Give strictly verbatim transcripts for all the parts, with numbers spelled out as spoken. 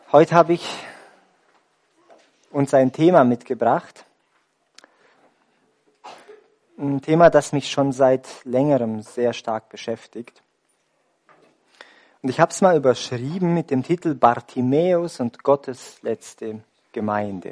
Heute habe ich uns ein Thema mitgebracht. Ein Thema, das mich schon seit längerem sehr stark beschäftigt. Und ich habe es mal überschrieben mit dem Titel Bartimäus und Gottes letzte Gemeinde.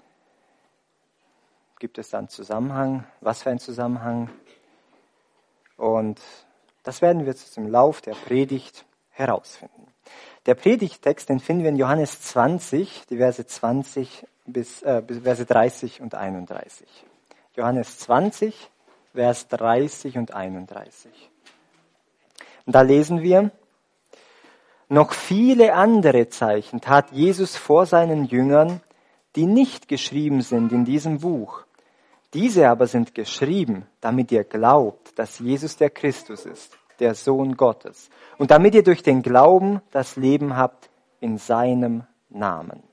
Gibt es da einen Zusammenhang? Was für ein Zusammenhang? Und das werden wir jetzt im Lauf der Predigt herausfinden. Der Predigttext, den finden wir in Johannes zwanzig, die Verse zwanzig bis, äh, bis Verse dreißig und einunddreißig. Johannes zwanzig, Vers dreißig und einunddreißig. Und da lesen wir: Noch viele andere Zeichen tat Jesus vor seinen Jüngern, die nicht geschrieben sind in diesem Buch. Diese aber sind geschrieben, damit ihr glaubt, dass Jesus der Christus ist, der Sohn Gottes, und damit ihr durch den Glauben das Leben habt in seinem Namen.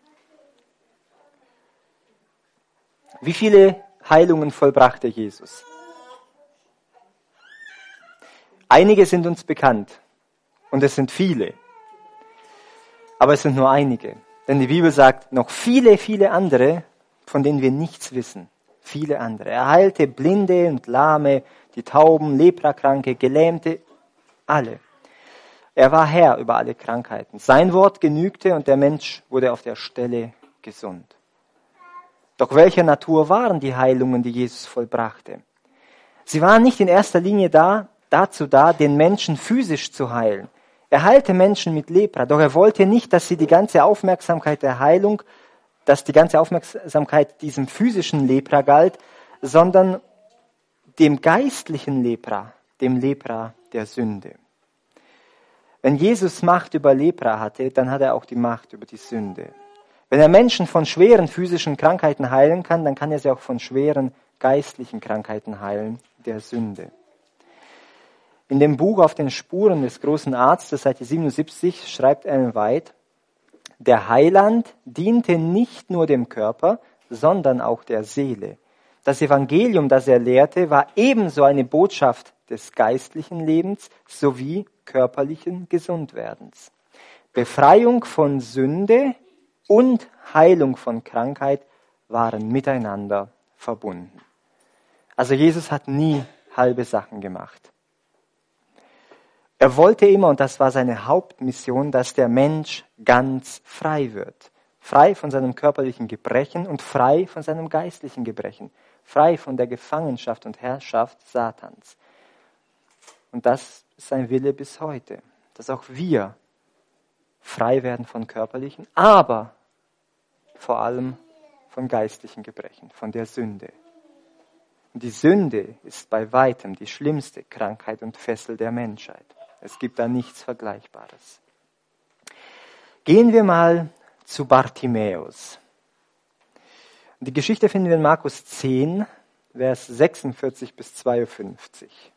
Wie viele Heilungen vollbrachte Jesus? Einige sind uns bekannt und es sind viele, aber es sind nur einige. Denn die Bibel sagt, noch viele, viele andere, von denen wir nichts wissen. Viele andere. Er heilte Blinde und Lahme, die Tauben, Leprakranke, Gelähmte, alle. Er war Herr über alle Krankheiten. Sein Wort genügte und der Mensch wurde auf der Stelle gesund. Doch welcher Natur waren die Heilungen, die Jesus vollbrachte? Sie waren nicht in erster Linie da, dazu da, den Menschen physisch zu heilen. Er heilte Menschen mit Lepra, doch er wollte nicht, dass sie die ganze Aufmerksamkeit der Heilung, dass die ganze Aufmerksamkeit diesem physischen Lepra galt, sondern dem geistlichen Lepra, dem Lepra der Sünde. Wenn Jesus Macht über Lepra hatte, dann hat er auch die Macht über die Sünde. Wenn er Menschen von schweren physischen Krankheiten heilen kann, dann kann er sie auch von schweren geistlichen Krankheiten heilen, der Sünde. In dem Buch Auf den Spuren des großen Arztes, Seite siebenundsiebzig, schreibt Ellen White: Der Heiland diente nicht nur dem Körper, sondern auch der Seele. Das Evangelium, das er lehrte, war ebenso eine Botschaft des geistlichen Lebens sowie körperlichen Gesundwerdens. Befreiung von Sünde und Heilung von Krankheit waren miteinander verbunden. Also Jesus hat nie halbe Sachen gemacht. Er wollte immer, und das war seine Hauptmission, dass der Mensch ganz frei wird. Frei von seinem körperlichen Gebrechen und frei von seinem geistlichen Gebrechen. Frei von der Gefangenschaft und Herrschaft Satans. Und das ist sein Wille bis heute. Dass auch wir frei werden von körperlichen, aber vor allem von geistlichen Gebrechen, von der Sünde. Und die Sünde ist bei weitem die schlimmste Krankheit und Fessel der Menschheit. Es gibt da nichts Vergleichbares. Gehen wir mal zu Bartimäus. Die Geschichte finden wir in Markus zehn, Vers sechsundvierzig bis zweiundfünfzig.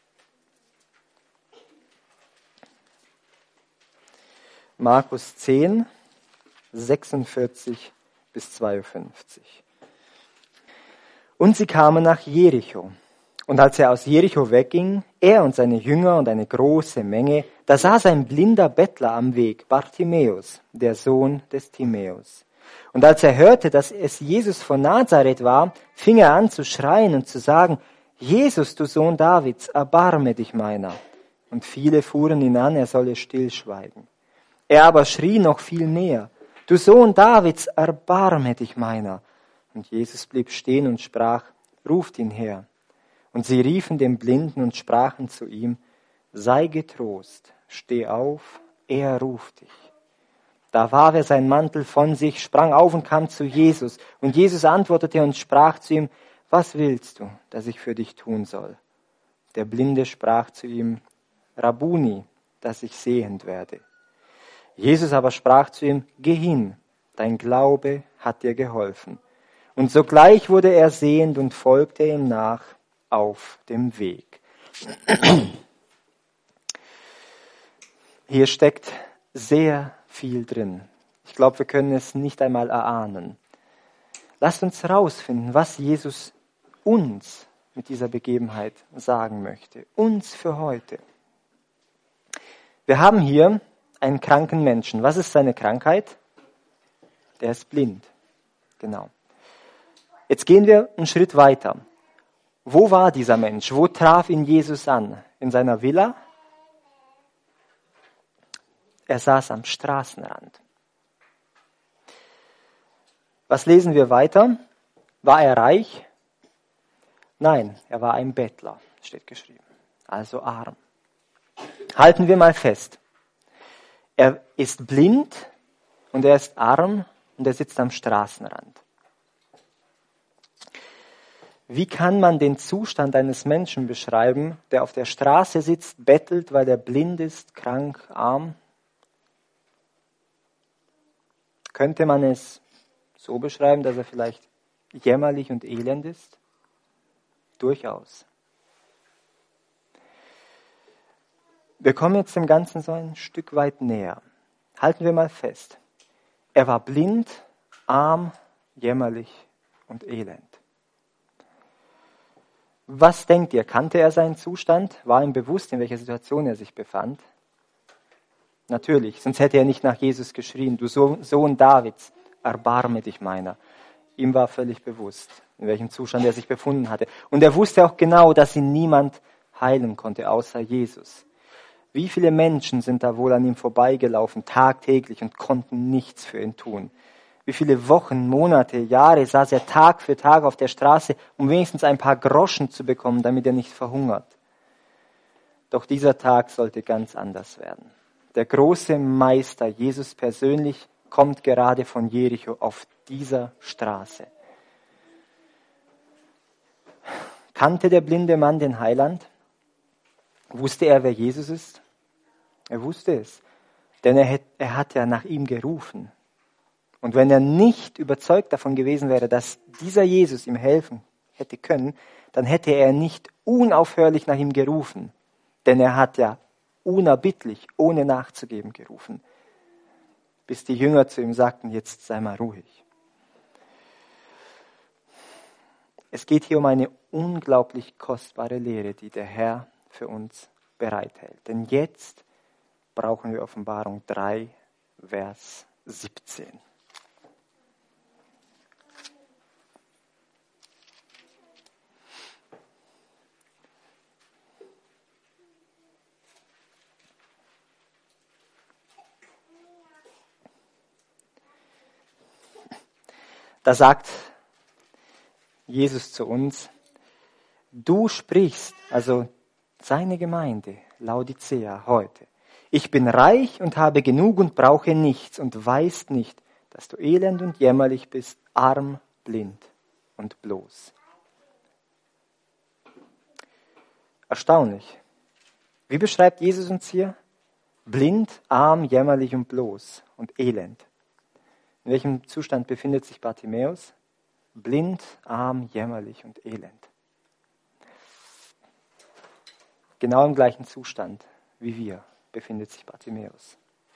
Markus zehn, sechsundvierzig bis zweiundfünfzig. Und sie kamen nach Jericho. Und als er aus Jericho wegging, er und seine Jünger und eine große Menge, da saß ein blinder Bettler am Weg, Bartimäus, der Sohn des Timäus. Und als er hörte, dass es Jesus von Nazareth war, fing er an zu schreien und zu sagen: Jesus, du Sohn Davids, erbarme dich meiner. Und viele fuhren ihn an, er solle stillschweigen. Er aber schrie noch viel mehr: Du Sohn Davids, erbarme dich meiner. Und Jesus blieb stehen und sprach: Ruft ihn her. Und sie riefen den Blinden und sprachen zu ihm: Sei getrost, steh auf, er ruft dich. Da warf er seinen Mantel von sich, sprang auf und kam zu Jesus. Und Jesus antwortete und sprach zu ihm: Was willst du, dass ich für dich tun soll? Der Blinde sprach zu ihm: Rabbuni, dass ich sehend werde. Jesus aber sprach zu ihm: Geh hin, dein Glaube hat dir geholfen. Und sogleich wurde er sehend und folgte ihm nach auf dem Weg. Hier steckt sehr viel drin. Ich glaube, wir können es nicht einmal erahnen. Lasst uns herausfinden, was Jesus uns mit dieser Begebenheit sagen möchte. Uns für heute. Wir haben hier einen kranken Menschen. Was ist seine Krankheit? Er ist blind. Genau. Jetzt gehen wir einen Schritt weiter. Wo war dieser Mensch? Wo traf ihn Jesus an? In seiner Villa? Er saß am Straßenrand. Was lesen wir weiter? War er reich? Nein, er war ein Bettler, steht geschrieben. Also arm. Halten wir mal fest. Er ist blind und er ist arm und er sitzt am Straßenrand. Wie kann man den Zustand eines Menschen beschreiben, der auf der Straße sitzt, bettelt, weil er blind ist, krank, arm? Könnte man es so beschreiben, dass er vielleicht jämmerlich und elend ist? Durchaus. Wir kommen jetzt dem Ganzen so ein Stück weit näher. Halten wir mal fest. Er war blind, arm, jämmerlich und elend. Was denkt ihr? Kannte er seinen Zustand? War ihm bewusst, in welcher Situation er sich befand? Natürlich, sonst hätte er nicht nach Jesus geschrien, du Sohn Davids, erbarme dich meiner. Ihm war völlig bewusst, in welchem Zustand er sich befunden hatte. Und er wusste auch genau, dass ihn niemand heilen konnte, außer Jesus. Wie viele Menschen sind da wohl an ihm vorbeigelaufen, tagtäglich, und konnten nichts für ihn tun? Wie viele Wochen, Monate, Jahre saß er Tag für Tag auf der Straße, um wenigstens ein paar Groschen zu bekommen, damit er nicht verhungert. Doch dieser Tag sollte ganz anders werden. Der große Meister, Jesus persönlich, kommt gerade von Jericho auf dieser Straße. Kannte der blinde Mann den Heiland? Wusste er, wer Jesus ist? Er wusste es, denn er, er hat ja nach ihm gerufen. Und wenn er nicht überzeugt davon gewesen wäre, dass dieser Jesus ihm helfen hätte können, dann hätte er nicht unaufhörlich nach ihm gerufen. Denn er hat ja unerbittlich, ohne nachzugeben, gerufen. Bis die Jünger zu ihm sagten, jetzt sei mal ruhig. Es geht hier um eine unglaublich kostbare Lehre, die der Herr für uns bereithält. Denn jetzt brauchen wir Offenbarung drei, Vers siebzehn. Da sagt Jesus zu uns, du sprichst, also seine Gemeinde, Laodicea heute, ich bin reich und habe genug und brauche nichts und weißt nicht, dass du elend und jämmerlich bist, arm, blind und bloß. Erstaunlich. Wie beschreibt Jesus uns hier? Blind, arm, jämmerlich und bloß und elend. In welchem Zustand befindet sich Bartimäus? Blind, arm, jämmerlich und elend. Genau im gleichen Zustand wie wir befindet sich Bartimäus.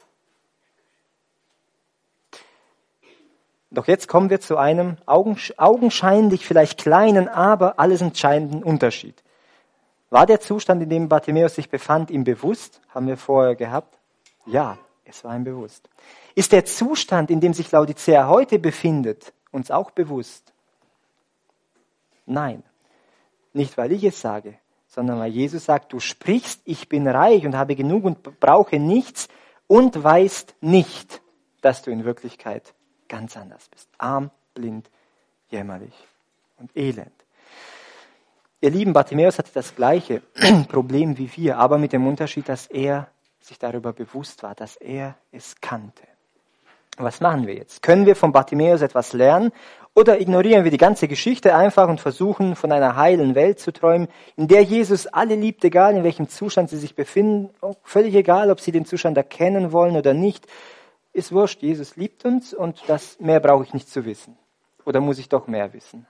Doch jetzt kommen wir zu einem augenscheinlich vielleicht kleinen, aber alles entscheidenden Unterschied. War der Zustand, in dem Bartimäus sich befand, ihm bewusst? Haben wir vorher gehabt? Ja, es war ihm bewusst. Ist der Zustand, in dem sich Laodicea heute befindet, uns auch bewusst? Nein, nicht weil ich es sage, sondern weil Jesus sagt, du sprichst, ich bin reich und habe genug und brauche nichts und weißt nicht, dass du in Wirklichkeit ganz anders bist. Arm, blind, jämmerlich und elend. Ihr Lieben, Bartimäus hatte das gleiche Problem wie wir, aber mit dem Unterschied, dass er sich darüber bewusst war, dass er es kannte. Was machen wir jetzt? Können wir von Bartimäus etwas lernen oder ignorieren wir die ganze Geschichte einfach und versuchen, von einer heilen Welt zu träumen, in der Jesus alle liebt, egal in welchem Zustand sie sich befinden, völlig egal, ob sie den Zustand erkennen wollen oder nicht, ist wurscht, Jesus liebt uns und das mehr brauche ich nicht zu wissen. Oder muss ich doch mehr wissen?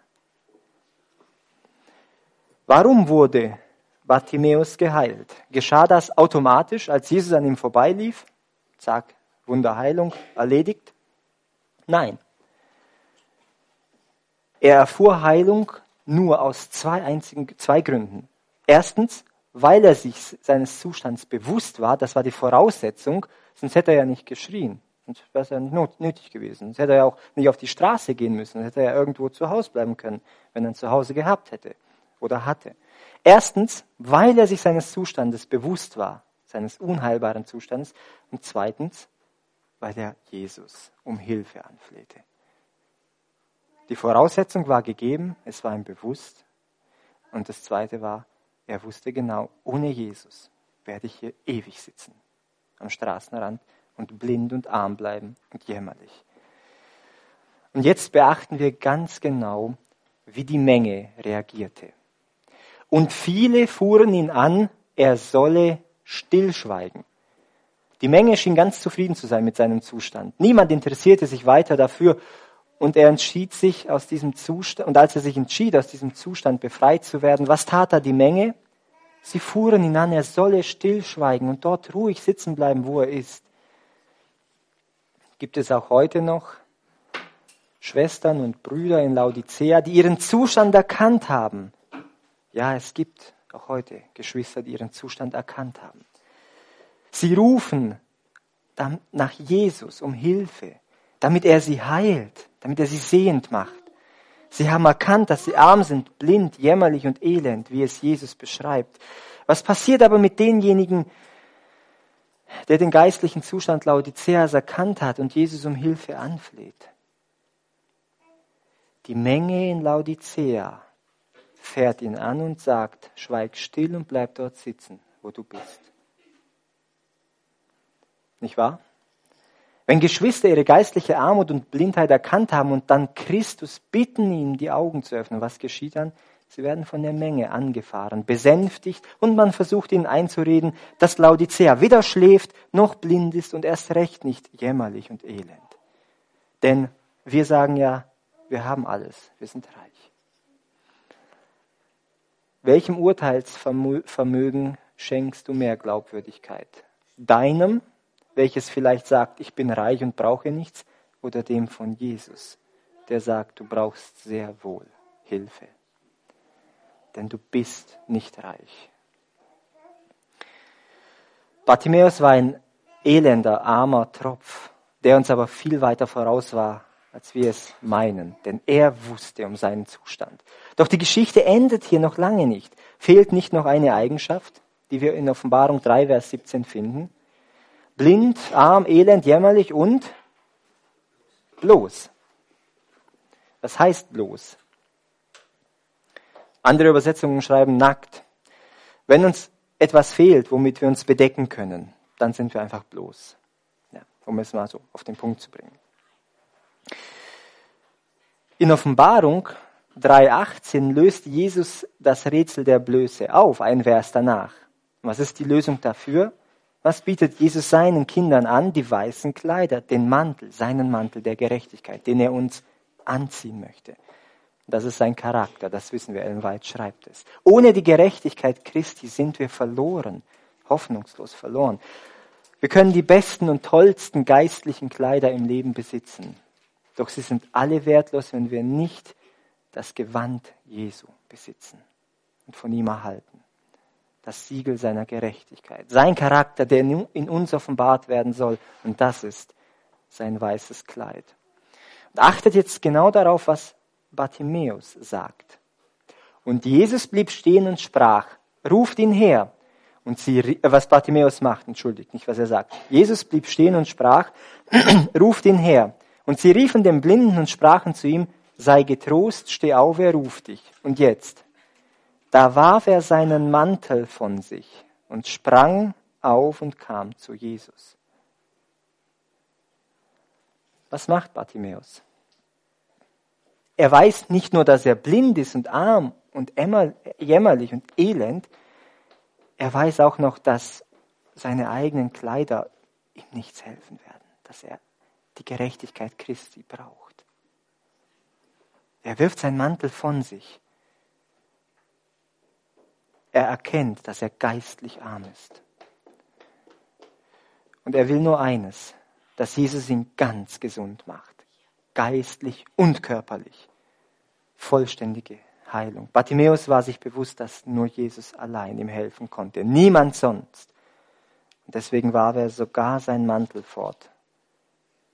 Warum wurde Bartimäus geheilt? Geschah das automatisch, als Jesus an ihm vorbeilief? Zack, Wunderheilung erledigt? Nein. Er erfuhr Heilung nur aus zwei einzigen, zwei Gründen. Erstens, weil er sich seines Zustands bewusst war, das war die Voraussetzung, sonst hätte er ja nicht geschrien. Und das wäre ja nicht nötig gewesen. Sonst hätte er ja auch nicht auf die Straße gehen müssen. Dann hätte er ja irgendwo zu Hause bleiben können, wenn er ein Zuhause gehabt hätte oder hatte. Erstens, weil er sich seines Zustandes bewusst war, seines unheilbaren Zustandes. Und zweitens, weil er Jesus um Hilfe anflehte. Die Voraussetzung war gegeben, es war ihm bewusst. Und das Zweite war, er wusste genau, ohne Jesus werde ich hier ewig sitzen, am Straßenrand und blind und arm bleiben und jämmerlich. Und jetzt beachten wir ganz genau, wie die Menge reagierte. Und viele fuhren ihn an, er solle stillschweigen. Die Menge schien ganz zufrieden zu sein mit seinem Zustand. Niemand interessierte sich weiter dafür. Und er entschied sich aus diesem Zustand, und als er sich entschied, aus diesem Zustand befreit zu werden, was tat da die Menge? Sie fuhren ihn an, er solle stillschweigen und dort ruhig sitzen bleiben, wo er ist. Gibt es auch heute noch Schwestern und Brüder in Laodicea, die ihren Zustand erkannt haben? Ja, es gibt auch heute Geschwister, die ihren Zustand erkannt haben. Sie rufen nach Jesus um Hilfe, damit er sie heilt, damit er sie sehend macht. Sie haben erkannt, dass sie arm sind, blind, jämmerlich und elend, wie es Jesus beschreibt. Was passiert aber mit denjenigen, der den geistlichen Zustand Laodiceas erkannt hat und Jesus um Hilfe anfleht? Die Menge in Laodicea fährt ihn an und sagt, schweig still und bleib dort sitzen, wo du bist. Nicht wahr? Wenn Geschwister ihre geistliche Armut und Blindheit erkannt haben und dann Christus bitten, ihnen die Augen zu öffnen, was geschieht dann? Sie werden von der Menge angefahren, besänftigt und man versucht ihnen einzureden, dass Laodicea weder schläft noch blind ist und erst recht nicht jämmerlich und elend. Denn wir sagen ja, wir haben alles, wir sind reich. Welchem Urteilsvermögen schenkst du mehr Glaubwürdigkeit? Deinem, welches vielleicht sagt, ich bin reich und brauche nichts, oder dem von Jesus, der sagt, du brauchst sehr wohl Hilfe, denn du bist nicht reich. Bartimäus war ein elender, armer Tropf, der uns aber viel weiter voraus war, als wir es meinen, denn er wusste um seinen Zustand. Doch die Geschichte endet hier noch lange nicht. Fehlt nicht noch eine Eigenschaft, die wir in Offenbarung drei, Vers siebzehn finden? Blind, arm, elend, jämmerlich und bloß. Was heißt bloß? Andere Übersetzungen schreiben nackt. Wenn uns etwas fehlt, womit wir uns bedecken können, dann sind wir einfach bloß. Ja, um es mal so auf den Punkt zu bringen. In Offenbarung drei achtzehn löst Jesus das Rätsel der Blöße auf, ein Vers danach. Was ist die Lösung dafür? Was bietet Jesus seinen Kindern an? Die weißen Kleider, den Mantel, seinen Mantel der Gerechtigkeit, den er uns anziehen möchte. Das ist sein Charakter, das wissen wir, Ellen White schreibt es. Ohne die Gerechtigkeit Christi sind wir verloren, hoffnungslos verloren. Wir können die besten und tollsten geistlichen Kleider im Leben besitzen, doch sie sind alle wertlos, wenn wir nicht das Gewand Jesu besitzen und von ihm erhalten. Das Siegel seiner Gerechtigkeit. Sein Charakter, der in uns offenbart werden soll. Und das ist sein weißes Kleid. Und achtet jetzt genau darauf, was Bartimäus sagt. Und Jesus blieb stehen und sprach, ruft ihn her. Und sie, was Bartimäus macht, entschuldigt, nicht was er sagt. Jesus blieb stehen und sprach, ruft ihn her. Und sie riefen dem Blinden und sprachen zu ihm, sei getrost, steh auf, er ruft dich. Und jetzt? Da warf er seinen Mantel von sich und sprang auf und kam zu Jesus. Was macht Bartimäus? Er weiß nicht nur, dass er blind ist und arm und jämmerlich und elend, er weiß auch noch, dass seine eigenen Kleider ihm nichts helfen werden, dass er die Gerechtigkeit Christi braucht. Er wirft seinen Mantel von sich. Er erkennt, dass er geistlich arm ist. Und er will nur eines, dass Jesus ihn ganz gesund macht. Geistlich und körperlich. Vollständige Heilung. Bartimäus war sich bewusst, dass nur Jesus allein ihm helfen konnte. Niemand sonst. Und deswegen warf er sogar seinen Mantel fort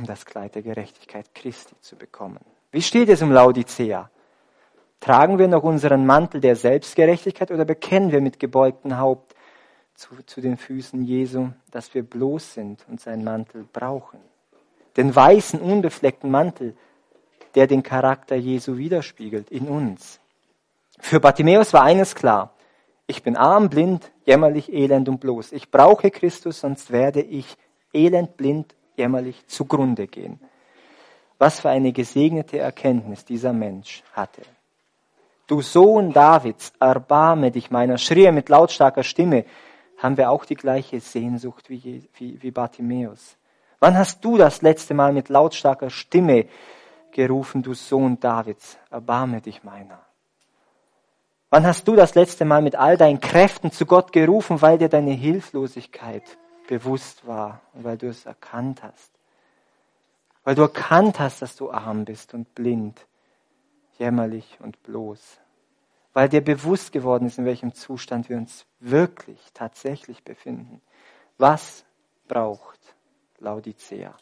um das Kleid der Gerechtigkeit Christi zu bekommen. Wie steht es um Laodicea? Tragen wir noch unseren Mantel der Selbstgerechtigkeit oder bekennen wir mit gebeugtem Haupt zu, zu den Füßen Jesu, dass wir bloß sind und seinen Mantel brauchen? Den weißen, unbefleckten Mantel, der den Charakter Jesu widerspiegelt in uns. Für Bartimäus war eines klar: Ich bin arm, blind, jämmerlich, elend und bloß. Ich brauche Christus, sonst werde ich elend, blind, jämmerlich zugrunde gehen. Was für eine gesegnete Erkenntnis dieser Mensch hatte. Du Sohn Davids, erbarme dich meiner, schrie er mit lautstarker Stimme. Haben wir auch die gleiche Sehnsucht wie, wie, wie Bartimäus? Wann hast du das letzte Mal mit lautstarker Stimme gerufen, du Sohn Davids, erbarme dich meiner? Wann hast du das letzte Mal mit all deinen Kräften zu Gott gerufen, weil dir deine Hilflosigkeit bewusst war und weil du es erkannt hast? Weil du erkannt hast, dass du arm bist und blind, jämmerlich und bloß. Weil dir bewusst geworden ist, in welchem Zustand wir uns wirklich, tatsächlich befinden. Was braucht Laodicea?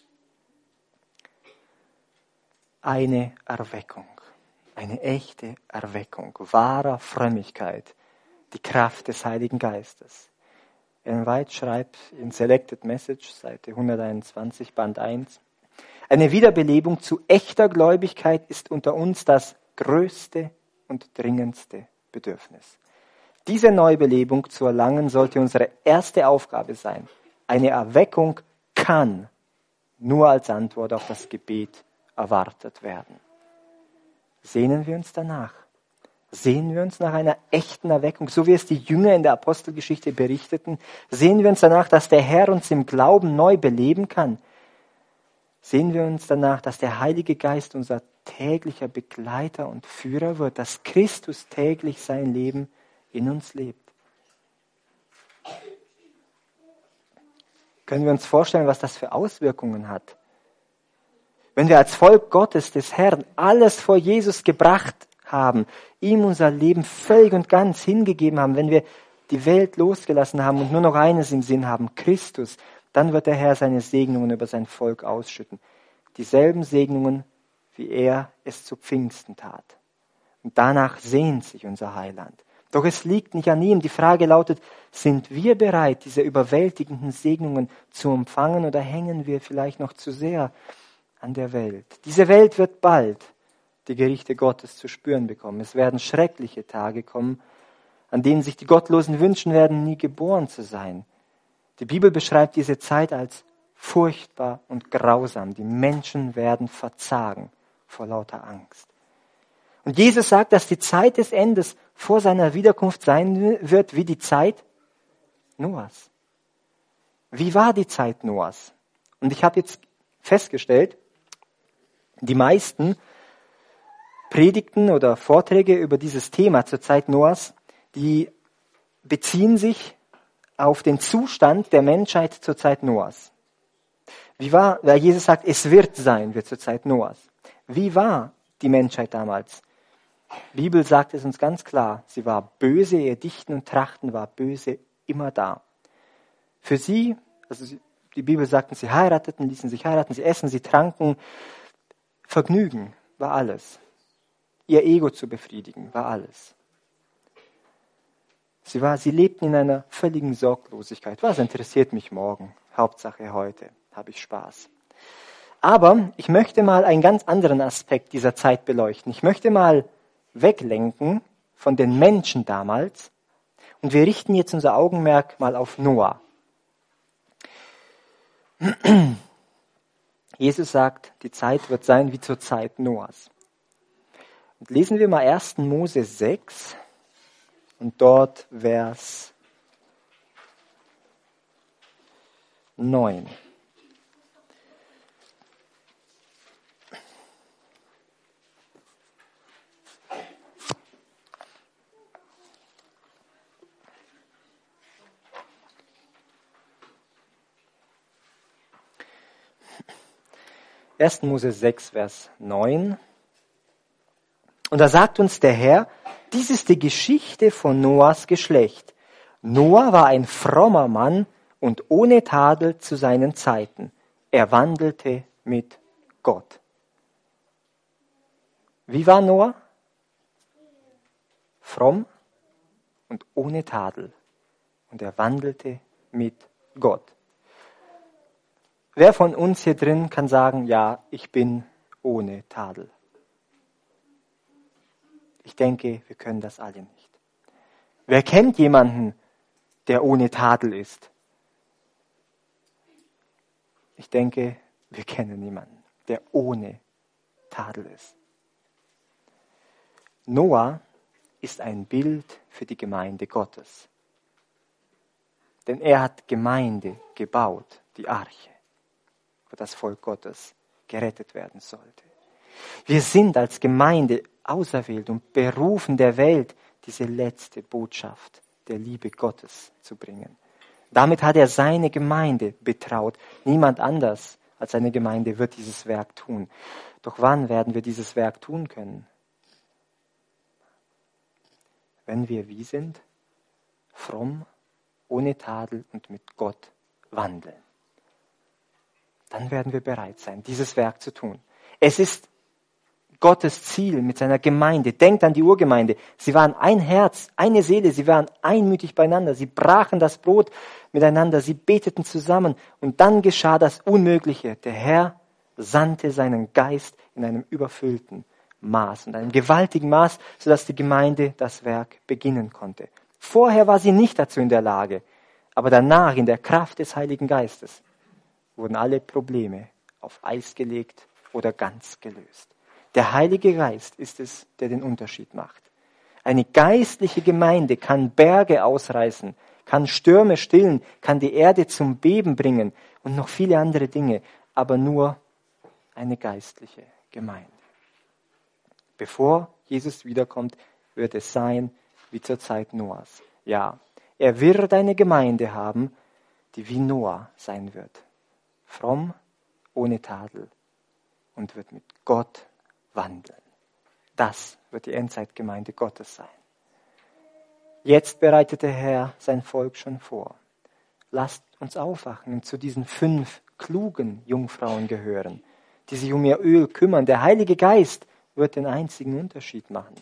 Eine Erweckung. Eine echte Erweckung wahrer Frömmigkeit, die Kraft des Heiligen Geistes. Ellen White schreibt in Selected Message, Seite hunderteinundzwanzig, Band eins, eine Wiederbelebung zu echter Gläubigkeit ist unter uns das größte und dringendste Bedürfnis. Diese Neubelebung zu erlangen sollte unsere erste Aufgabe sein. Eine Erweckung kann nur als Antwort auf das Gebet erwartet werden. Sehnen wir uns danach? Sehnen wir uns nach einer echten Erweckung, so wie es die Jünger in der Apostelgeschichte berichteten? Sehnen wir uns danach, dass der Herr uns im Glauben neu beleben kann? Sehnen wir uns danach, dass der Heilige Geist unser täglicher Begleiter und Führer wird, dass Christus täglich sein Leben in uns lebt? Können wir uns vorstellen, was das für Auswirkungen hat? Wenn wir als Volk Gottes des Herrn alles vor Jesus gebracht haben, ihm unser Leben völlig und ganz hingegeben haben, wenn wir die Welt losgelassen haben und nur noch eines im Sinn haben, Christus, dann wird der Herr seine Segnungen über sein Volk ausschütten. Dieselben Segnungen, wie er es zu Pfingsten tat. Und danach sehnt sich unser Heiland. Doch es liegt nicht an ihm. Die Frage lautet, sind wir bereit, diese überwältigenden Segnungen zu empfangen oder hängen wir vielleicht noch zu sehr an der Welt? Diese Welt wird bald die Gerichte Gottes zu spüren bekommen. Es werden schreckliche Tage kommen, an denen sich die Gottlosen wünschen werden, nie geboren zu sein. Die Bibel beschreibt diese Zeit als furchtbar und grausam. Die Menschen werden verzagen vor lauter Angst. Und Jesus sagt, dass die Zeit des Endes vor seiner Wiederkunft sein wird wie die Zeit Noahs. Wie war die Zeit Noahs? Und ich habe jetzt festgestellt, die meisten Predigten oder Vorträge über dieses Thema zur Zeit Noahs, die beziehen sich auf den Zustand der Menschheit zur Zeit Noahs. Wie war, weil Jesus sagt, es wird sein, wird zur Zeit Noahs. Wie war die Menschheit damals? Die Bibel sagt es uns ganz klar, sie war böse, ihr Dichten und Trachten war böse immer da. Für sie, also die Bibel sagt, sie heirateten, ließen sich heiraten, sie essen, sie tranken, Vergnügen war alles. Ihr Ego zu befriedigen war alles. Sie, war, sie lebten in einer völligen Sorglosigkeit. Was interessiert mich morgen? Hauptsache heute habe ich Spaß. Aber ich möchte mal einen ganz anderen Aspekt dieser Zeit beleuchten. Ich möchte mal weglenken von den Menschen damals und wir richten jetzt unser Augenmerk mal auf Noah. Jesus sagt, die Zeit wird sein wie zur Zeit Noahs. Und lesen wir mal ersten Mose sechs und dort Vers neun. ersten Mose sechs, Vers neun. Und da sagt uns der Herr, dies ist die Geschichte von Noahs Geschlecht. Noah war ein frommer Mann und ohne Tadel zu seinen Zeiten. Er wandelte mit Gott. Wie war Noah? Fromm und ohne Tadel. Und er wandelte mit Gott. Wer von uns hier drin kann sagen, ja, ich bin ohne Tadel? Ich denke, wir können das alle nicht. Wer kennt jemanden, der ohne Tadel ist? Ich denke, wir kennen niemanden, der ohne Tadel ist. Noah ist ein Bild für die Gemeinde Gottes. Denn er hat Gemeinde gebaut, die Arche, wo das Volk Gottes gerettet werden sollte. Wir sind als Gemeinde auserwählt und berufen der Welt, diese letzte Botschaft der Liebe Gottes zu bringen. Damit hat er seine Gemeinde betraut. Niemand anders als seine Gemeinde wird dieses Werk tun. Doch wann werden wir dieses Werk tun können? Wenn wir wie sind? Fromm, ohne Tadel und mit Gott wandeln. Dann werden wir bereit sein, dieses Werk zu tun. Es ist Gottes Ziel mit seiner Gemeinde. Denkt an die Urgemeinde. Sie waren ein Herz, eine Seele. Sie waren einmütig beieinander. Sie brachen das Brot miteinander. Sie beteten zusammen. Und dann geschah das Unmögliche. Der Herr sandte seinen Geist in einem überfüllten Maß, in einem gewaltigen Maß, sodass die Gemeinde das Werk beginnen konnte. Vorher war sie nicht dazu in der Lage. Aber danach, in der Kraft des Heiligen Geistes, wurden alle Probleme auf Eis gelegt oder ganz gelöst. Der Heilige Geist ist es, der den Unterschied macht. Eine geistliche Gemeinde kann Berge ausreißen, kann Stürme stillen, kann die Erde zum Beben bringen und noch viele andere Dinge, aber nur eine geistliche Gemeinde. Bevor Jesus wiederkommt, wird es sein wie zur Zeit Noahs. Ja, er wird eine Gemeinde haben, die wie Noah sein wird. Fromm, ohne Tadel und wird mit Gott wandeln. Das wird die Endzeitgemeinde Gottes sein. Jetzt bereitet der Herr sein Volk schon vor. Lasst uns aufwachen und zu diesen fünf klugen Jungfrauen gehören, die sich um ihr Öl kümmern. Der Heilige Geist wird den einzigen Unterschied machen.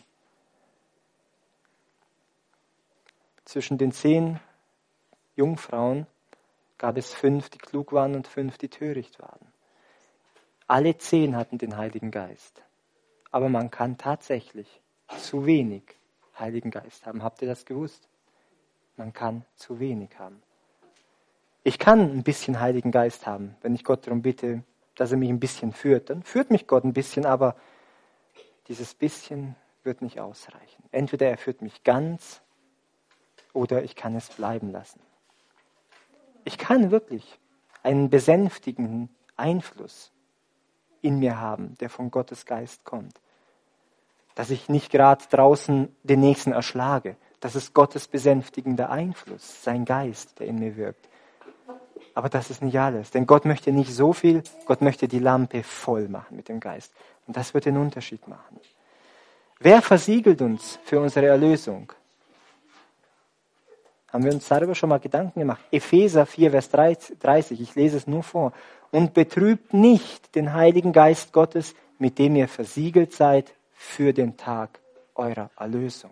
Zwischen den zehn Jungfrauen gab es fünf, die klug waren und fünf, die töricht waren. Alle zehn hatten den Heiligen Geist. Aber man kann tatsächlich zu wenig Heiligen Geist haben. Habt ihr das gewusst? Man kann zu wenig haben. Ich kann ein bisschen Heiligen Geist haben, wenn ich Gott darum bitte, dass er mich ein bisschen führt. Dann führt mich Gott ein bisschen, aber dieses bisschen wird nicht ausreichen. Entweder er führt mich ganz oder ich kann es bleiben lassen. Ich kann wirklich einen besänftigenden Einfluss in mir haben, der von Gottes Geist kommt. Dass ich nicht gerade draußen den Nächsten erschlage. Das ist Gottes besänftigender Einfluss, sein Geist, der in mir wirkt. Aber das ist nicht alles, denn Gott möchte nicht so viel, Gott möchte die Lampe voll machen mit dem Geist. Und das wird den Unterschied machen. Wer versiegelt uns für unsere Erlösung? Haben wir uns darüber schon mal Gedanken gemacht? Epheser vier, Vers dreißig, ich lese es nur vor. Und betrübt nicht den Heiligen Geist Gottes, mit dem ihr versiegelt seid für den Tag eurer Erlösung.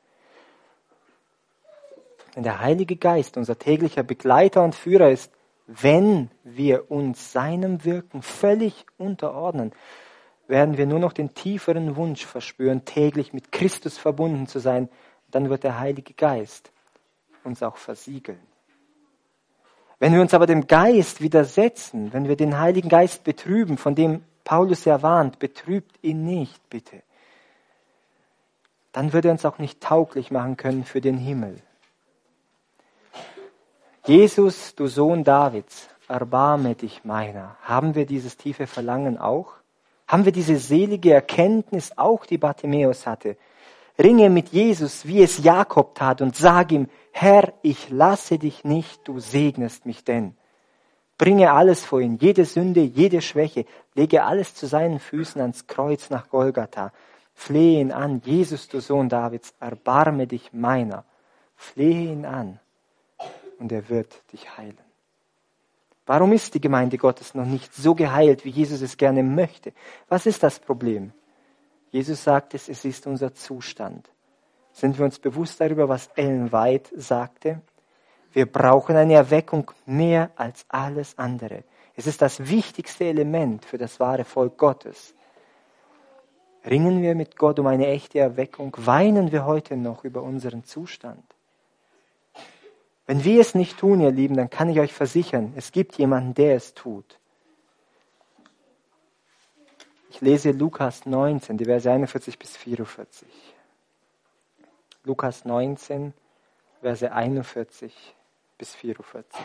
Denn der Heilige Geist, unser täglicher Begleiter und Führer ist, wenn wir uns seinem Wirken völlig unterordnen, werden wir nur noch den tieferen Wunsch verspüren, täglich mit Christus verbunden zu sein. Dann wird der Heilige Geist uns auch versiegeln. Wenn wir uns aber dem Geist widersetzen, wenn wir den Heiligen Geist betrüben, von dem Paulus ja warnt, betrübt ihn nicht, bitte, dann wird er uns auch nicht tauglich machen können für den Himmel. Jesus, du Sohn Davids, erbarme dich meiner. Haben wir dieses tiefe Verlangen auch? Haben wir diese selige Erkenntnis auch, die Bartimäus hatte? Ringe mit Jesus, wie es Jakob tat, und sag ihm, Herr, ich lasse dich nicht, du segnest mich denn. Bringe alles vor ihn, jede Sünde, jede Schwäche, lege alles zu seinen Füßen ans Kreuz nach Golgatha. Flehe ihn an, Jesus, du Sohn Davids, erbarme dich meiner. Flehe ihn an und er wird dich heilen. Warum ist die Gemeinde Gottes noch nicht so geheilt, wie Jesus es gerne möchte? Was ist das Problem? Jesus sagt es, es ist unser Zustand. Sind wir uns bewusst darüber, was Ellen White sagte? Wir brauchen eine Erweckung mehr als alles andere. Es ist das wichtigste Element für das wahre Volk Gottes. Ringen wir mit Gott um eine echte Erweckung? Weinen wir heute noch über unseren Zustand? Wenn wir es nicht tun, ihr Lieben, dann kann ich euch versichern, es gibt jemanden, der es tut. Ich lese Lukas neunzehn, die Verse einundvierzig bis vierundvierzig. Lukas neunzehn, Verse einundvierzig bis vierundvierzig.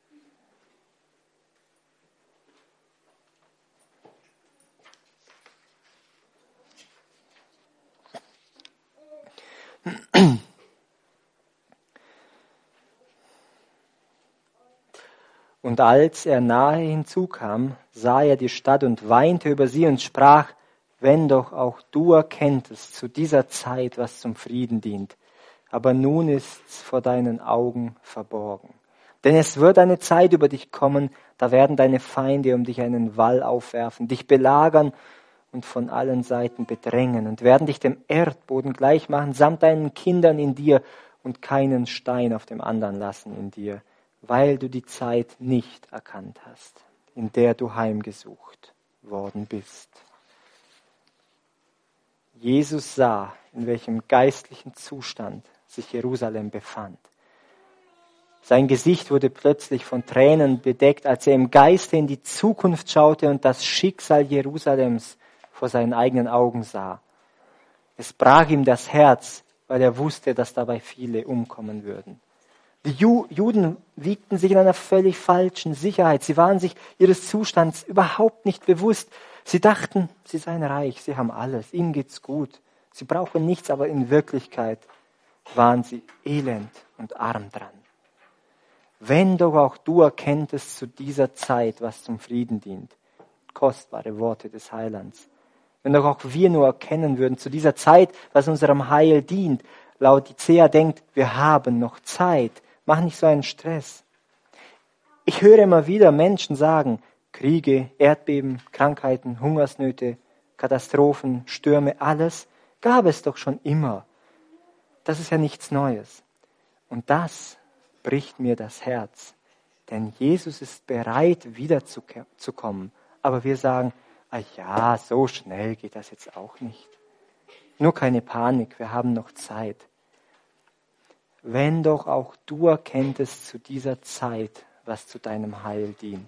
Und als er nahe hinzukam, sah er die Stadt und weinte über sie und sprach, wenn doch auch du erkenntest zu dieser Zeit, was zum Frieden dient. Aber nun ist's vor deinen Augen verborgen. Denn es wird eine Zeit über dich kommen, da werden deine Feinde um dich einen Wall aufwerfen, dich belagern und von allen Seiten bedrängen und werden dich dem Erdboden gleich machen, samt deinen Kindern in dir und keinen Stein auf dem anderen lassen in dir, weil du die Zeit nicht erkannt hast, in der du heimgesucht worden bist. Jesus sah, in welchem geistlichen Zustand sich Jerusalem befand. Sein Gesicht wurde plötzlich von Tränen bedeckt, als er im Geiste in die Zukunft schaute und das Schicksal Jerusalems vor seinen eigenen Augen sah. Es brach ihm das Herz, weil er wusste, dass dabei viele umkommen würden. Die Ju- Juden wiegten sich in einer völlig falschen Sicherheit. Sie waren sich ihres Zustands überhaupt nicht bewusst. Sie dachten, sie seien reich, sie haben alles, ihnen geht's gut. Sie brauchen nichts, aber in Wirklichkeit waren sie elend und arm dran. Wenn doch auch du erkenntest zu dieser Zeit, was zum Frieden dient. Kostbare Worte des Heilands. Wenn doch auch wir nur erkennen würden, zu dieser Zeit, was unserem Heil dient. Laodicea denkt, wir haben noch Zeit. Mach nicht so einen Stress. Ich höre immer wieder Menschen sagen, Kriege, Erdbeben, Krankheiten, Hungersnöte, Katastrophen, Stürme, alles gab es doch schon immer. Das ist ja nichts Neues. Und das bricht mir das Herz. Denn Jesus ist bereit, wiederzukommen. Aber wir sagen, ah ja, so schnell geht das jetzt auch nicht. Nur keine Panik, wir haben noch Zeit. Wenn doch auch du erkenntest zu dieser Zeit, was zu deinem Heil dient.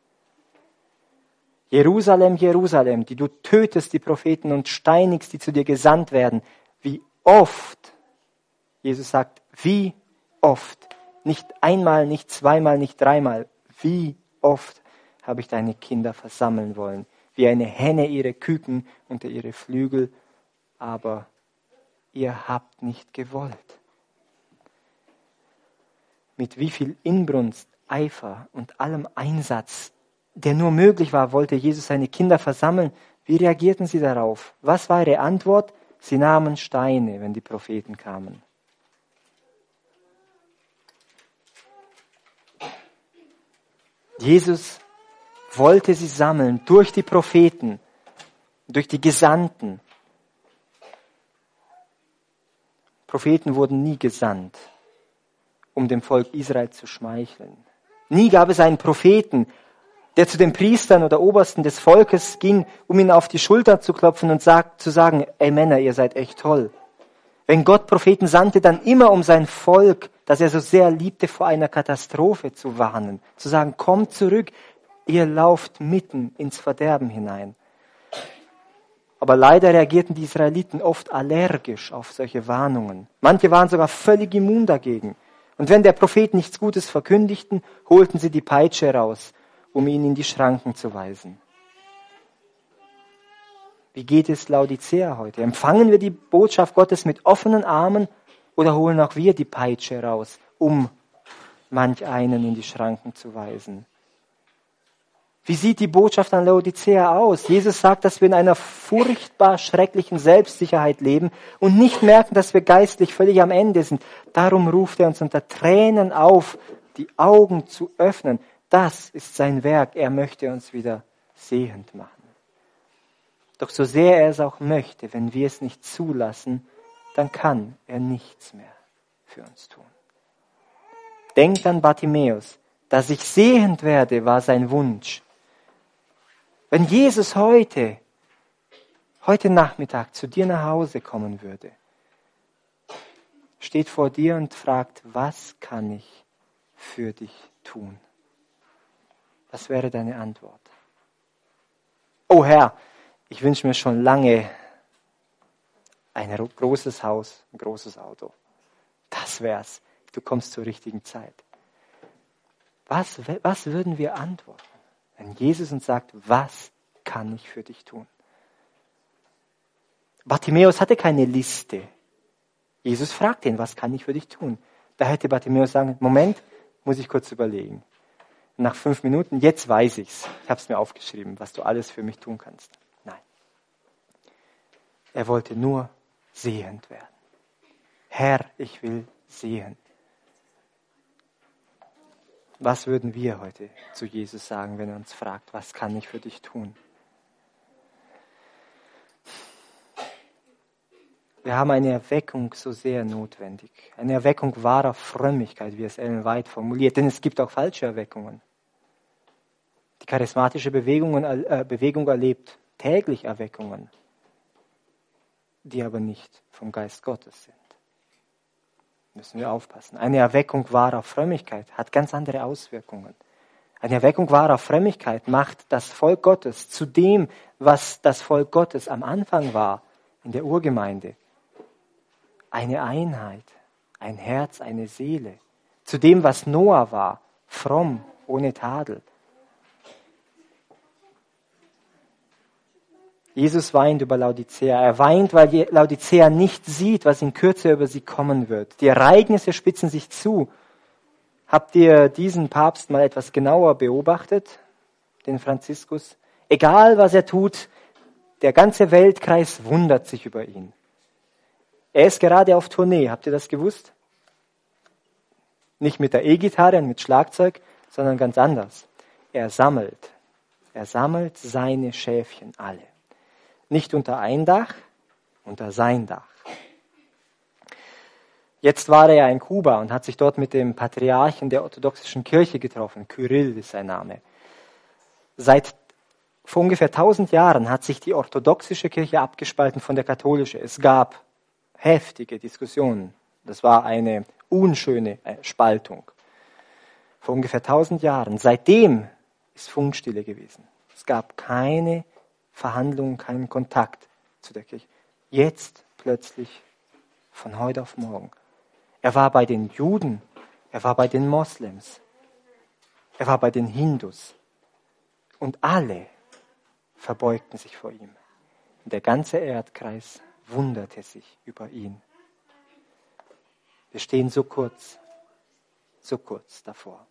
Jerusalem, Jerusalem, die du tötest die Propheten und steinigst, die zu dir gesandt werden. Wie oft, Jesus sagt, wie oft, nicht einmal, nicht zweimal, nicht dreimal, wie oft habe ich deine Kinder versammeln wollen, wie eine Henne ihre Küken unter ihre Flügel, aber ihr habt nicht gewollt. Mit wie viel Inbrunst, Eifer und allem Einsatz, der nur möglich war, wollte Jesus seine Kinder versammeln. Wie reagierten sie darauf? Was war ihre Antwort? Sie nahmen Steine, wenn die Propheten kamen. Jesus wollte sie sammeln durch die Propheten, durch die Gesandten. Propheten wurden nie gesandt, um dem Volk Israel zu schmeicheln. Nie gab es einen Propheten, der zu den Priestern oder Obersten des Volkes ging, um ihnen auf die Schulter zu klopfen und sagt, zu sagen, ey Männer, ihr seid echt toll. Wenn Gott Propheten sandte, dann immer um sein Volk, das er so sehr liebte, vor einer Katastrophe zu warnen. Zu sagen, kommt zurück, ihr lauft mitten ins Verderben hinein. Aber leider reagierten die Israeliten oft allergisch auf solche Warnungen. Manche waren sogar völlig immun dagegen. Und wenn der Prophet nichts Gutes verkündigten, holten sie die Peitsche raus, um ihn in die Schranken zu weisen. Wie geht es Laodicea heute? Empfangen wir die Botschaft Gottes mit offenen Armen oder holen auch wir die Peitsche raus, um manch einen in die Schranken zu weisen? Wie sieht die Botschaft an Laodicea aus? Jesus sagt, dass wir in einer furchtbar schrecklichen Selbstsicherheit leben und nicht merken, dass wir geistlich völlig am Ende sind. Darum ruft er uns unter Tränen auf, die Augen zu öffnen, Das ist sein Werk. Er möchte uns wieder sehend machen. Doch so sehr er es auch möchte, wenn wir es nicht zulassen, dann kann er nichts mehr für uns tun. Denkt an Bartimäus. Dass ich sehend werde, war sein Wunsch. Wenn Jesus heute, heute Nachmittag zu dir nach Hause kommen würde, steht vor dir und fragt, was kann ich für dich tun? Was wäre deine Antwort? Oh Herr, ich wünsche mir schon lange ein großes Haus, ein großes Auto. Das wär's. Du kommst zur richtigen Zeit. Was, was würden wir antworten, wenn Jesus uns sagt, was kann ich für dich tun? Bartimäus hatte keine Liste. Jesus fragt ihn, was kann ich für dich tun? Da hätte Bartimäus sagen, Moment, muss ich kurz überlegen. Nach fünf Minuten, jetzt weiß ich's. Ich habe es mir aufgeschrieben, was du alles für mich tun kannst. Nein. Er wollte nur sehend werden. Herr, ich will sehen. Was würden wir heute zu Jesus sagen, wenn er uns fragt, was kann ich für dich tun? Wir haben eine Erweckung so sehr notwendig. Eine Erweckung wahrer Frömmigkeit, wie es Ellen White formuliert. Denn es gibt auch falsche Erweckungen. Die charismatische Bewegung, äh, Bewegung erlebt täglich Erweckungen, die aber nicht vom Geist Gottes sind. Müssen wir aufpassen. Eine Erweckung wahrer Frömmigkeit hat ganz andere Auswirkungen. Eine Erweckung wahrer Frömmigkeit macht das Volk Gottes zu dem, was das Volk Gottes am Anfang war, in der Urgemeinde. Eine Einheit, ein Herz, eine Seele. Zu dem, was Noah war, fromm, ohne Tadel. Jesus weint über Laodicea. Er weint, weil die Laodicea nicht sieht, was in Kürze über sie kommen wird. Die Ereignisse spitzen sich zu. Habt ihr diesen Papst mal etwas genauer beobachtet, den Franziskus? Egal, was er tut, der ganze Weltkreis wundert sich über ihn. Er ist gerade auf Tournee, habt ihr das gewusst? Nicht mit der E-Gitarre und mit Schlagzeug, sondern ganz anders. Er sammelt. Er sammelt seine Schäfchen alle. Nicht unter ein Dach, unter sein Dach. Jetzt war er ja in Kuba und hat sich dort mit dem Patriarchen der orthodoxischen Kirche getroffen. Kyrill ist sein Name. Seit vor ungefähr tausend Jahren hat sich die orthodoxische Kirche abgespalten von der katholischen. Es gab heftige Diskussionen. Das war eine unschöne Spaltung. Vor ungefähr tausend Jahren. Seitdem ist Funkstille gewesen. Es gab keine Verhandlungen, keinen Kontakt zu der Kirche. Jetzt plötzlich, von heute auf morgen. Er war bei den Juden, er war bei den Moslems, er war bei den Hindus. Und alle verbeugten sich vor ihm. Und der ganze Erdkreis wunderte sich über ihn. Wir stehen so kurz, so kurz davor.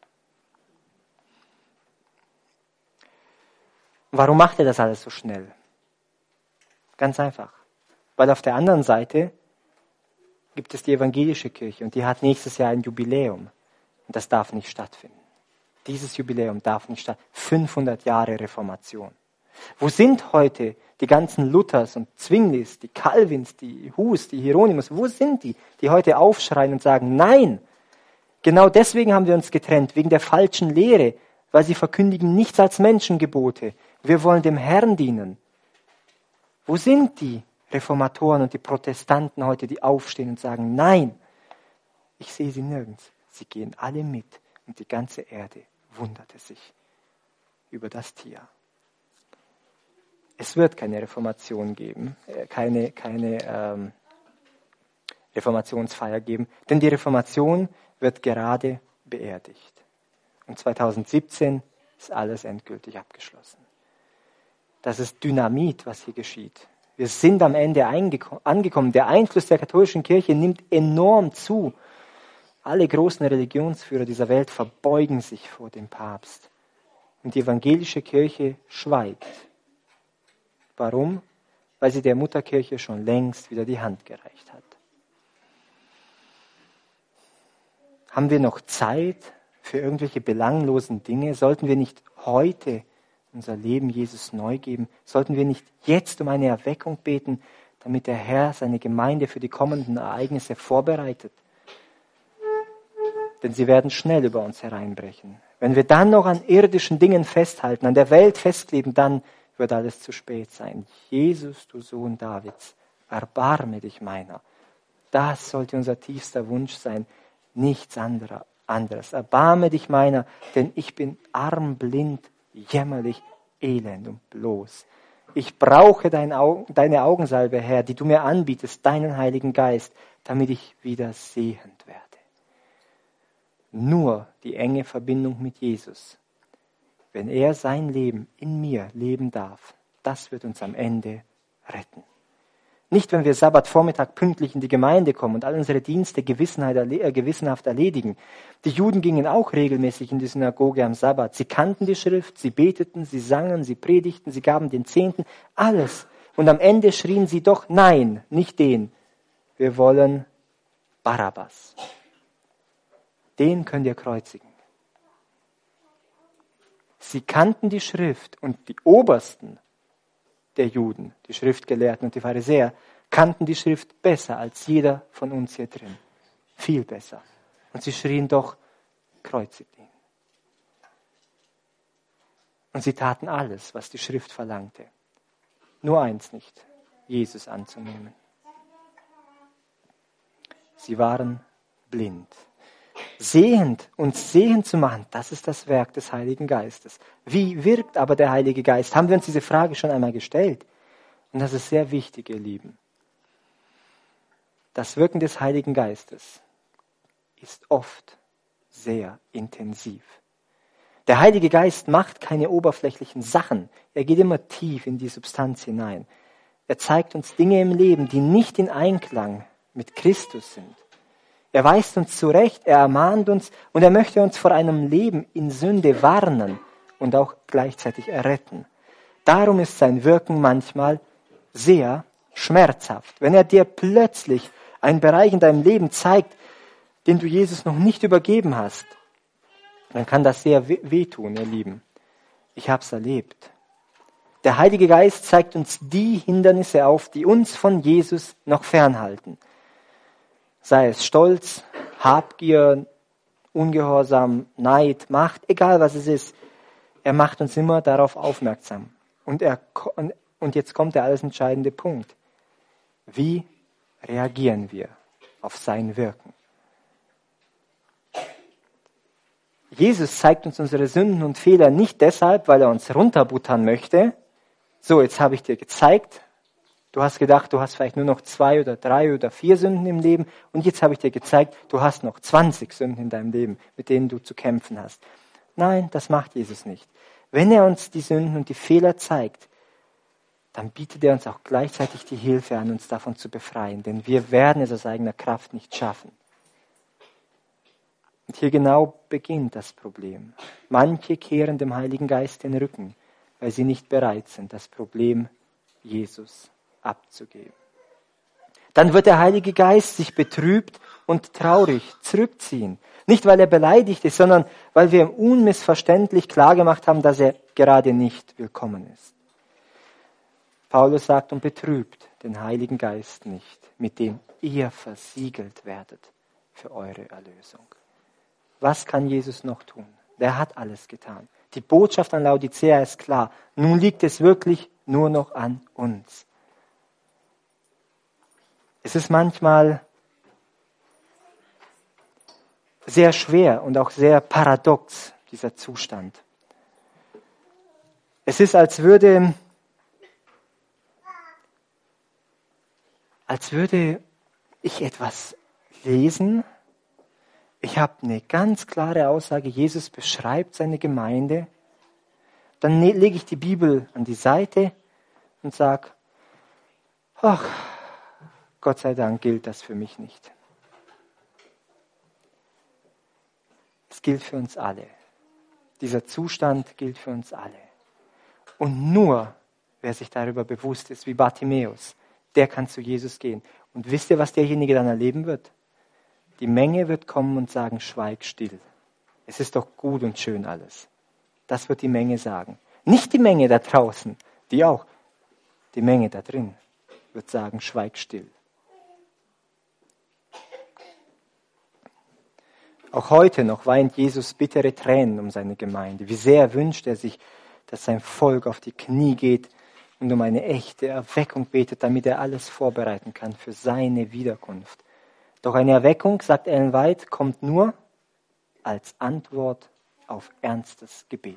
Warum macht er das alles so schnell? Ganz einfach. Weil auf der anderen Seite gibt es die evangelische Kirche und die hat nächstes Jahr ein Jubiläum. Und das darf nicht stattfinden. Dieses Jubiläum darf nicht stattfinden. fünfhundert Jahre Reformation. Wo sind heute die ganzen Luthers und Zwinglis, die Calvins, die Hus, die Hieronymus? Wo sind die, die heute aufschreien und sagen, nein, genau deswegen haben wir uns getrennt, wegen der falschen Lehre, weil sie verkündigen nichts als Menschengebote. Wir wollen dem Herrn dienen. Wo sind die Reformatoren und die Protestanten heute, die aufstehen und sagen, nein, ich sehe sie nirgends. Sie gehen alle mit und die ganze Erde wunderte sich über das Tier. Es wird keine Reformation geben, keine, keine ähm, Reformationsfeier geben, denn die Reformation wird gerade beerdigt. Und zweitausendsiebzehn ist alles endgültig abgeschlossen. Das ist Dynamit, was hier geschieht. Wir sind am Ende angekommen. Der Einfluss der katholischen Kirche nimmt enorm zu. Alle großen Religionsführer dieser Welt verbeugen sich vor dem Papst. Und die evangelische Kirche schweigt. Warum? Weil sie der Mutterkirche schon längst wieder die Hand gereicht hat. Haben wir noch Zeit für irgendwelche belanglosen Dinge? Sollten wir nicht heute unser Leben Jesus neu geben? Sollten wir nicht jetzt um eine Erweckung beten, damit der Herr seine Gemeinde für die kommenden Ereignisse vorbereitet? Denn sie werden schnell über uns hereinbrechen. Wenn wir dann noch an irdischen Dingen festhalten, an der Welt festkleben, dann wird alles zu spät sein. Jesus, du Sohn Davids, erbarme dich meiner. Das sollte unser tiefster Wunsch sein, nichts anderes. Erbarme dich meiner, denn ich bin arm, blind, jämmerlich, elend und bloß. Ich brauche dein Au- deine Augensalbe, Herr, die du mir anbietest, deinen Heiligen Geist, damit ich wieder sehend werde. Nur die enge Verbindung mit Jesus, wenn er sein Leben in mir leben darf, das wird uns am Ende retten. Nicht, wenn wir Sabbatvormittag pünktlich in die Gemeinde kommen und all unsere Dienste gewissenhaft erledigen. Die Juden gingen auch regelmäßig in die Synagoge am Sabbat. Sie kannten die Schrift, sie beteten, sie sangen, sie predigten, sie gaben den Zehnten, alles. Und am Ende schrien sie doch, nein, nicht den. Wir wollen Barabbas. Den könnt ihr kreuzigen. Sie kannten die Schrift und die Obersten der Juden, die Schriftgelehrten und die Pharisäer, kannten die Schrift besser als jeder von uns hier drin. Viel besser. Und sie schrien doch, kreuzigt ihn. Und sie taten alles, was die Schrift verlangte. Nur eins nicht, Jesus anzunehmen. Sie waren blind. Sehend, uns sehend zu machen, das ist das Werk des Heiligen Geistes. Wie wirkt aber der Heilige Geist? Haben wir uns diese Frage schon einmal gestellt? Und das ist sehr wichtig, ihr Lieben. Das Wirken des Heiligen Geistes ist oft sehr intensiv. Der Heilige Geist macht keine oberflächlichen Sachen. Er geht immer tief in die Substanz hinein. Er zeigt uns Dinge im Leben, die nicht in Einklang mit Christus sind. Er weist uns zurecht, er ermahnt uns und er möchte uns vor einem Leben in Sünde warnen und auch gleichzeitig erretten. Darum ist sein Wirken manchmal sehr schmerzhaft. Wenn er dir plötzlich einen Bereich in deinem Leben zeigt, den du Jesus noch nicht übergeben hast, dann kann das sehr wehtun, ihr Lieben. Ich habe es erlebt. Der Heilige Geist zeigt uns die Hindernisse auf, die uns von Jesus noch fernhalten. Sei es Stolz, Habgier, Ungehorsam, Neid, Macht, egal was es ist. Er macht uns immer darauf aufmerksam. Und, er, und jetzt kommt der alles entscheidende Punkt. Wie reagieren wir auf sein Wirken? Jesus zeigt uns unsere Sünden und Fehler nicht deshalb, weil er uns runterbuttern möchte. So, jetzt habe ich dir gezeigt. Du hast gedacht, du hast vielleicht nur noch zwei oder drei oder vier Sünden im Leben. Und jetzt habe ich dir gezeigt, du hast noch zwanzig Sünden in deinem Leben, mit denen du zu kämpfen hast. Nein, das macht Jesus nicht. Wenn er uns die Sünden und die Fehler zeigt, dann bietet er uns auch gleichzeitig die Hilfe an, uns davon zu befreien. Denn wir werden es aus eigener Kraft nicht schaffen. Und hier genau beginnt das Problem. Manche kehren dem Heiligen Geist den Rücken, weil sie nicht bereit sind, das Problem Jesus abzugeben. Dann wird der Heilige Geist sich betrübt und traurig zurückziehen. Nicht, weil er beleidigt ist, sondern weil wir ihm unmissverständlich klargemacht haben, dass er gerade nicht willkommen ist. Paulus sagt, und betrübt den Heiligen Geist nicht, mit dem ihr versiegelt werdet für eure Erlösung. Was kann Jesus noch tun? Der hat alles getan. Die Botschaft an Laodicea ist klar. Nun liegt es wirklich nur noch an uns. Es ist manchmal sehr schwer und auch sehr paradox, dieser Zustand. Es ist, als würde, als würde ich etwas lesen. Ich habe eine ganz klare Aussage, Jesus beschreibt seine Gemeinde. Dann ne- lege ich die Bibel an die Seite und sage, ach, Gott sei Dank gilt das für mich nicht. Es gilt für uns alle. Dieser Zustand gilt für uns alle. Und nur, wer sich darüber bewusst ist, wie Bartimäus, der kann zu Jesus gehen. Und wisst ihr, was derjenige dann erleben wird? Die Menge wird kommen und sagen, schweig still. es ist doch gut und schön alles. Das wird die Menge sagen. Nicht die Menge da draußen, die auch. Die Menge da drin wird sagen, schweig still. Auch heute noch weint Jesus bittere Tränen um seine Gemeinde. Wie sehr wünscht er sich, dass sein Volk auf die Knie geht und um eine echte Erweckung betet, damit er alles vorbereiten kann für seine Wiederkunft. Doch eine Erweckung, sagt Ellen White, kommt nur als Antwort auf ernstes Gebet.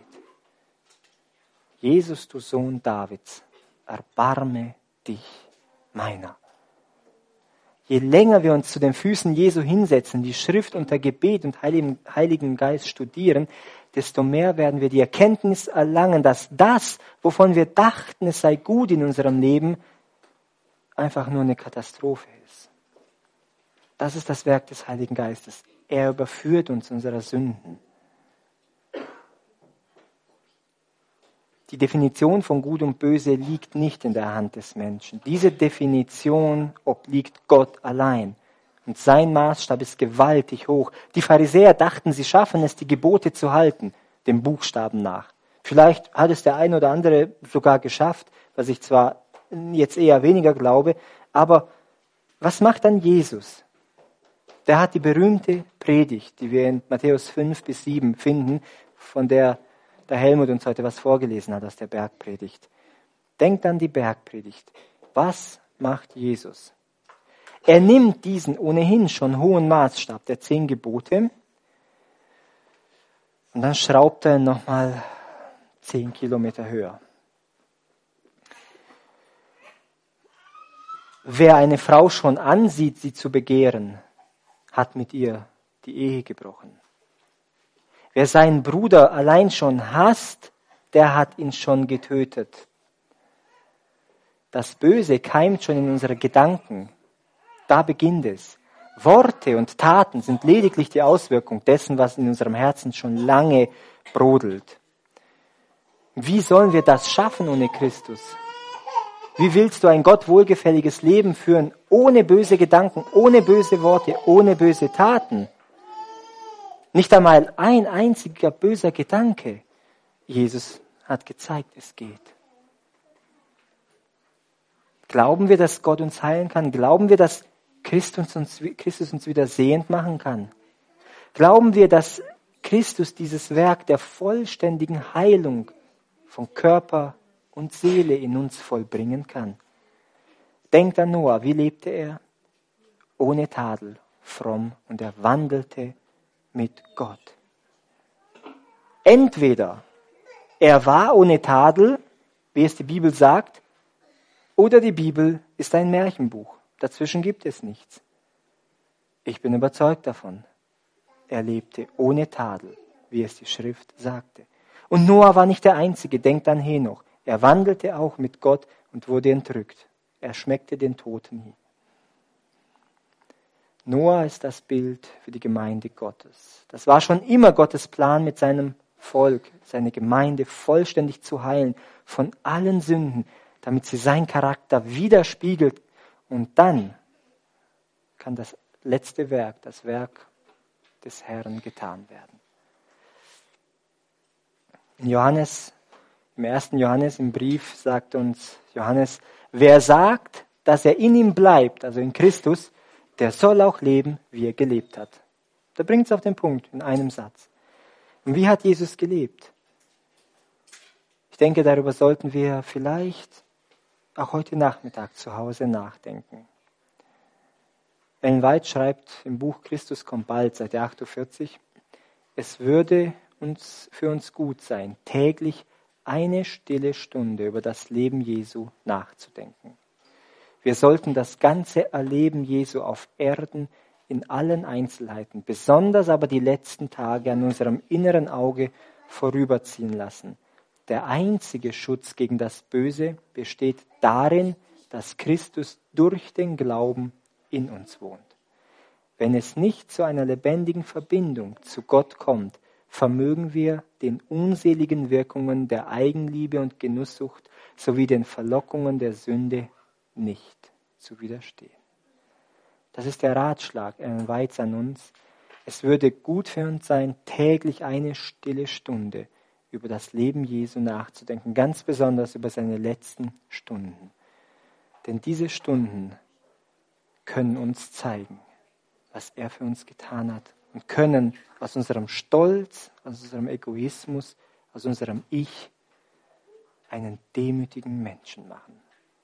Jesus, du Sohn Davids, erbarme dich meiner. Je länger wir uns zu den Füßen Jesu hinsetzen, die Schrift unter Gebet und Heiligen, Heiligen Geist studieren, desto mehr werden wir die Erkenntnis erlangen, dass das, wovon wir dachten, es sei gut in unserem Leben, einfach nur eine Katastrophe ist. Das ist das Werk des Heiligen Geistes. Er überführt uns unserer Sünden. Die Definition von Gut und Böse liegt nicht in der Hand des Menschen. Diese Definition obliegt Gott allein. Und sein Maßstab ist gewaltig hoch. Die Pharisäer dachten, sie schaffen es, die Gebote zu halten, dem Buchstaben nach. Vielleicht hat es der ein oder andere sogar geschafft, was ich zwar jetzt eher weniger glaube, aber was macht dann Jesus? Der hat die berühmte Predigt, die wir in Matthäus fünf bis sieben finden, von der der Helmut uns heute was vorgelesen hat aus der Bergpredigt. Denkt an die Bergpredigt. Was macht Jesus? Er nimmt diesen ohnehin schon hohen Maßstab der zehn Gebote und dann schraubt er ihn nochmal zehn Kilometer höher. Wer eine Frau schon ansieht, sie zu begehren, hat mit ihr die Ehe gebrochen. Wer seinen Bruder allein schon hasst, der hat ihn schon getötet. Das Böse keimt schon in unsere Gedanken. Da beginnt es. Worte und Taten sind lediglich die Auswirkung dessen, was in unserem Herzen schon lange brodelt. Wie sollen wir das schaffen ohne Christus? Wie willst du ein Gott wohlgefälliges Leben führen, ohne böse Gedanken, ohne böse Worte, ohne böse Taten? Nicht einmal ein einziger böser Gedanke. Jesus hat gezeigt, es geht. Glauben wir, dass Gott uns heilen kann? Glauben wir, dass Christus uns, Christus uns wieder sehend machen kann? Glauben wir, dass Christus dieses Werk der vollständigen Heilung von Körper und Seele in uns vollbringen kann? Denkt an Noah, wie lebte er? Ohne Tadel, fromm, und er wandelte mit Gott. Entweder er war ohne Tadel, wie es die Bibel sagt, oder die Bibel ist ein Märchenbuch. Dazwischen gibt es nichts. Ich bin überzeugt davon. Er lebte ohne Tadel, wie es die Schrift sagte. Und Noah war nicht der Einzige, denkt an Henoch. Er wandelte auch mit Gott und wurde entrückt. Er schmeckte den Tod nie. Noah ist das Bild für die Gemeinde Gottes. Das war schon immer Gottes Plan mit seinem Volk, seine Gemeinde vollständig zu heilen von allen Sünden, damit sie seinen Charakter widerspiegelt. Und dann kann das letzte Werk, das Werk des Herrn getan werden. In Johannes, im ersten Johannes, im Brief sagt uns Johannes, wer sagt, dass er in ihm bleibt, also in Christus, der soll auch leben, wie er gelebt hat. Da bringt es auf den Punkt in einem Satz. Und wie hat Jesus gelebt? Ich denke, darüber sollten wir vielleicht auch heute Nachmittag zu Hause nachdenken. Ellen White schreibt im Buch Christus kommt bald, Seite achtundvierzig, es würde uns für uns gut sein, täglich eine stille Stunde über das Leben Jesu nachzudenken. Wir sollten das ganze Erleben Jesu auf Erden in allen Einzelheiten, besonders aber die letzten Tage an unserem inneren Auge vorüberziehen lassen. Der einzige Schutz gegen das Böse besteht darin, dass Christus durch den Glauben in uns wohnt. Wenn es nicht zu einer lebendigen Verbindung zu Gott kommt, vermögen wir den unseligen Wirkungen der Eigenliebe und Genusssucht sowie den Verlockungen der Sünde nicht zu widerstehen. Das ist der Ratschlag Ellen Whites an uns. Es würde gut für uns sein, täglich eine stille Stunde über das Leben Jesu nachzudenken, ganz besonders über seine letzten Stunden. Denn diese Stunden können uns zeigen, was er für uns getan hat und können aus unserem Stolz, aus unserem Egoismus, aus unserem Ich einen demütigen Menschen machen.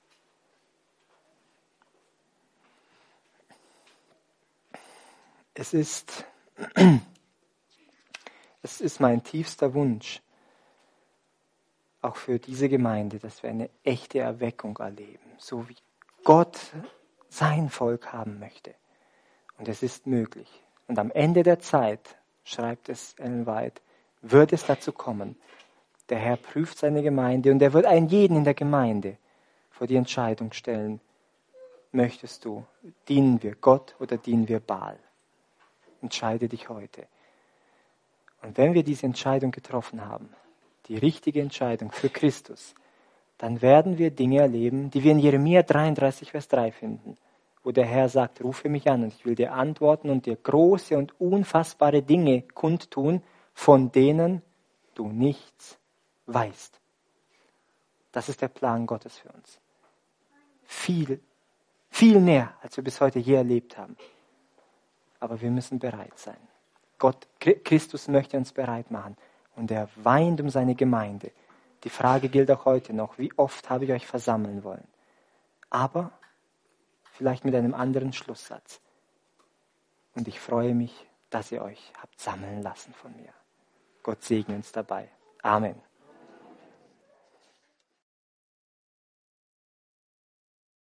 Es ist, es ist mein tiefster Wunsch, auch für diese Gemeinde, dass wir eine echte Erweckung erleben, so wie Gott sein Volk haben möchte. Und es ist möglich. Und am Ende der Zeit, schreibt es Ellen White, wird es dazu kommen. Der Herr prüft seine Gemeinde und er wird einen jeden in der Gemeinde vor die Entscheidung stellen, möchtest du, dienen wir Gott oder dienen wir Baal? Entscheide dich heute. Und wenn wir diese Entscheidung getroffen haben, die richtige Entscheidung für Christus, dann werden wir Dinge erleben, die wir in Jeremia dreiunddreißig, Vers drei finden, wo der Herr sagt, rufe mich an und ich will dir antworten und dir große und unfassbare Dinge kundtun, von denen du nichts weißt. Das ist der Plan Gottes für uns. Viel, viel mehr, als wir bis heute je erlebt haben. Aber wir müssen bereit sein. Gott, Christus möchte uns bereit machen. Und er weint um seine Gemeinde. Die Frage gilt auch heute noch, wie oft habe ich euch versammeln wollen? Aber vielleicht mit einem anderen Schlusssatz. Und ich freue mich, dass ihr euch habt sammeln lassen von mir. Gott segne uns dabei. Amen.